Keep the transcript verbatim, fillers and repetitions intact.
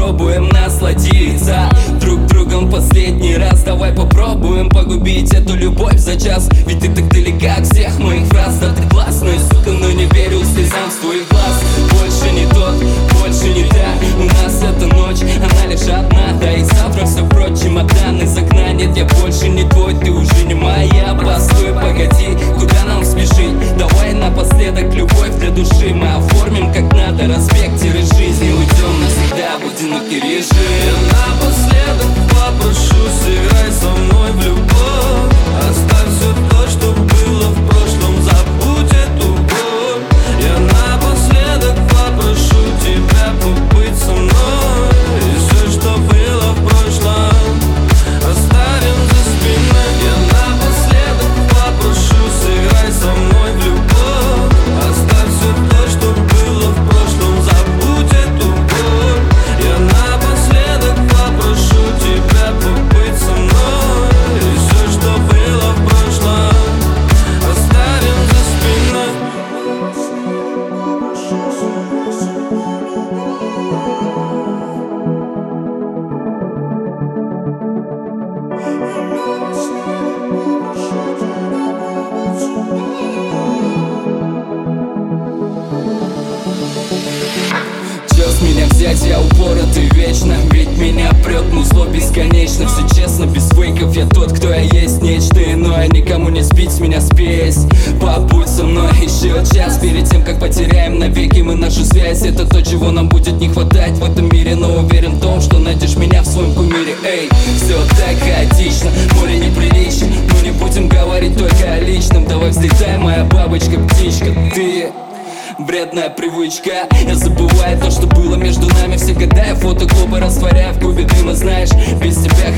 попробуем насладиться друг другом последний раз. Давай попробуем погубить эту любовь за час. Ведь ты так далека от всех моих фраз. Да ты классная, сука, но не верю слезам с твоих глаз. Больше не тот, больше не та. У нас эта ночь, она лишь одна. Да и завтра все прочь, чемодан из окна. Нет, я больше не твой, ты уже не моя. Постой, погоди, куда нам спешить? Давай напоследок любовь для души мы оформим как надо. Разбег, тире жизни, уйдем навсегда в одинокий режим. Напоследок попрошу, сыграй со мной в любовь. Оставь все то, что было в прошлом, забудь эту боль. Я напоследок попрошу тебя побыть со мной. И все, что было в прошлом, оставим за спиной. Я напоследок попрошу, сыграй со мной в любовь. Оставь все то, что было в прошлом, забудь эту боль. Я напоследок попрошу тебя побыть со мной. И все, что было в прошлом, оставим за спиной. Чё с меня взять, я упоротый вечно. Ведь меня прет музло бесконечно. Все честно, без фейков, я тот, кто я есть. Нечто иное, никому не сбить с меня спесь. Побудь со мной еще час перед тем, как потеряем навеки мы нашу связь. Это то, чего нам будет не хватать в этом мире. Но уверен в том, что найдешь меня в своем кумире. Эй, все так хаотично, море неприлично. Но не будем говорить только о личном. Давай взлетай, моя бабочка-птичка. Ты вредная привычка. Я забываю то, что было между нами все года. Я фото клуба растворяю в кубе дыма. Знаешь, без тебя